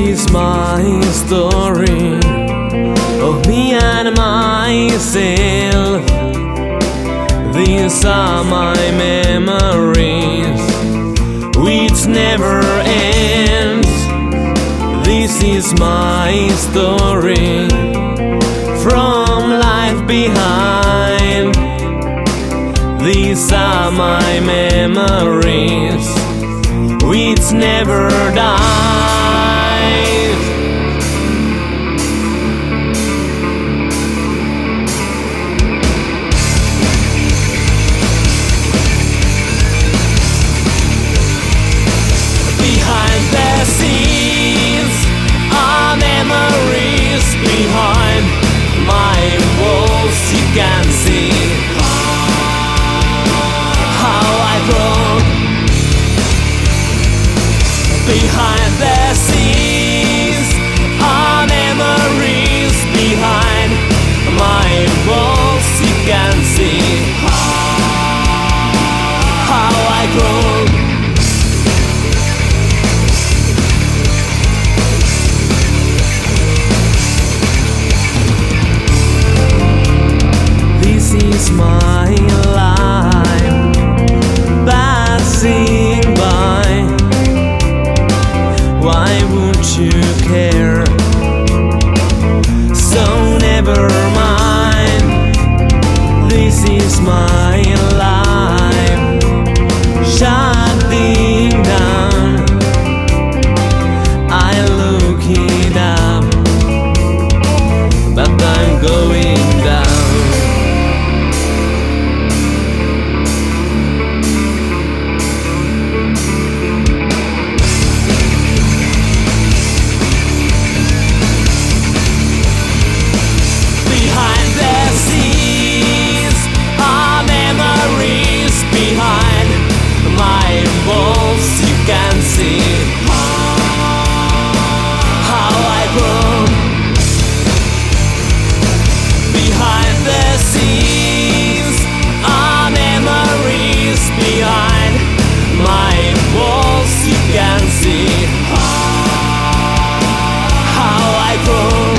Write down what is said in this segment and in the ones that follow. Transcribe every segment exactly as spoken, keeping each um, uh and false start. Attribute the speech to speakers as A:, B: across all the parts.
A: is my story of me and myself. These are my memories which never ends. This is my story from life behind. These are my memories which never dies. Behind the scenes are memories. Behind my walls you can see how I've grown. Behind the scenes are memories. Behind my walls you can see how I've grown. This is my life passing by. Why would you care? So never mind. This is my life shutting down. I look it up, but I'm going down. You can see how I've grown. Behind the scenes are memories. Behind my walls you can see how I've grown.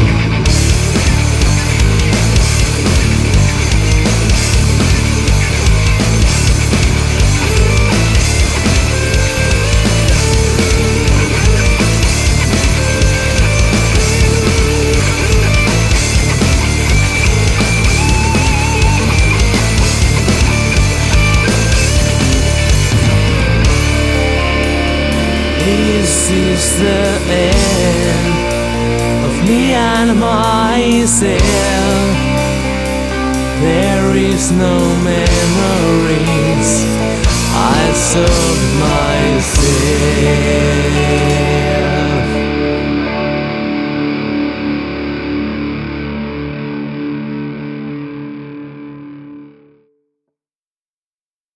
A: This is the end of me and myself. There is no memories. I saw myself.